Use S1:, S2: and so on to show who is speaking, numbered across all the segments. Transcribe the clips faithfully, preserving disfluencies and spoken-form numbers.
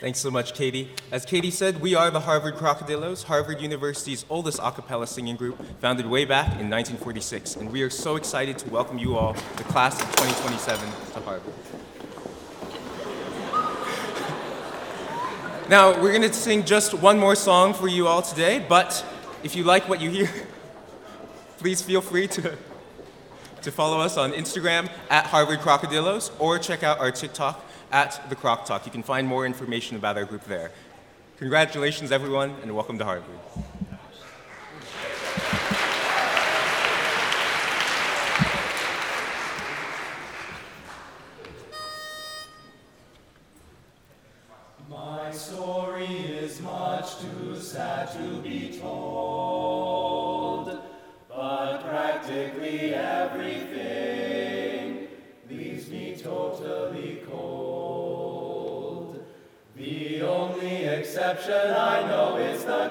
S1: Thanks so much, Katie. As Katie said, we are the Harvard Crocodillos, Harvard University's oldest a cappella singing group, founded way back in nineteen forty-six. And we are so excited to welcome you all, the class of twenty twenty-seven, to Harvard. Now, we're going to sing just one more song for you all today, but if you like what you hear, please feel free to, to follow us on Instagram at Harvard Crocodillos or check out our TikTok at The Croc Talk. You can find more information about our group there. Congratulations, everyone, and welcome to Harvard.
S2: My story is much too sad to be told, but practically everything leaves me totally cold. The only exception I know is the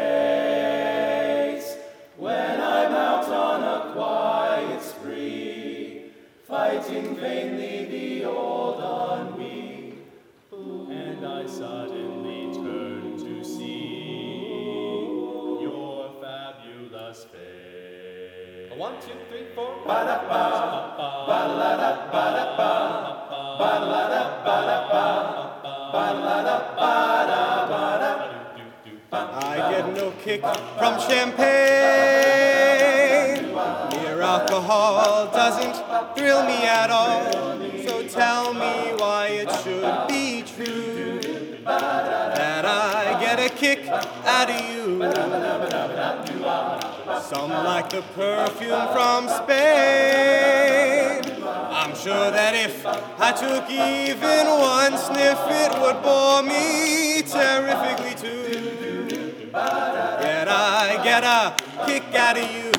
S2: case when I'm out on a quiet spree, fighting vainly the old ennui, and I suddenly turn to see your fabulous face. A one, two, three, four. Ba-da-ba, ba-da-da, ba-da-ba, ba-da-da, ba-da-ba, ba-da-da, ba-da-ba-da.
S3: I get no kick from champagne. Mere alcohol doesn't thrill me at all. So tell me why it should be true that I get a kick out of you. Some like the perfume from Spain. I'm sure that if I took even one sniff, it would bore me terrifically too. Yet I get a kick out of you.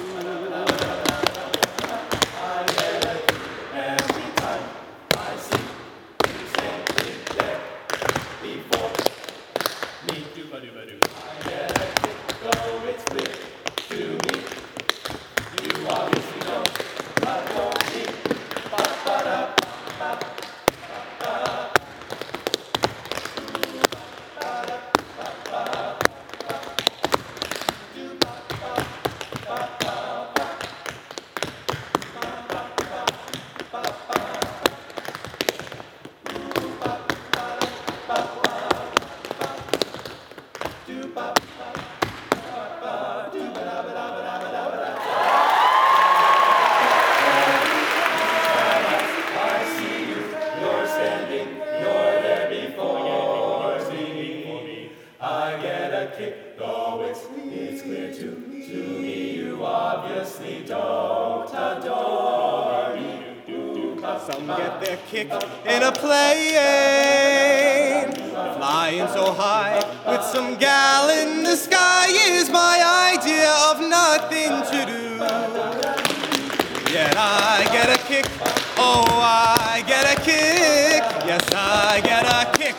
S3: Some get their kick in a plane, flying so high with some gal in the sky is my idea of nothing to do. Yet I get a kick, oh I get a kick, yes I get a kick.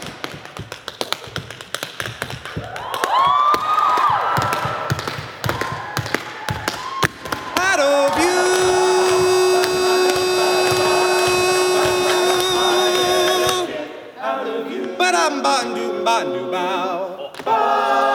S3: Out of you. Ba-dum, ba-dum, ba-dum, bow.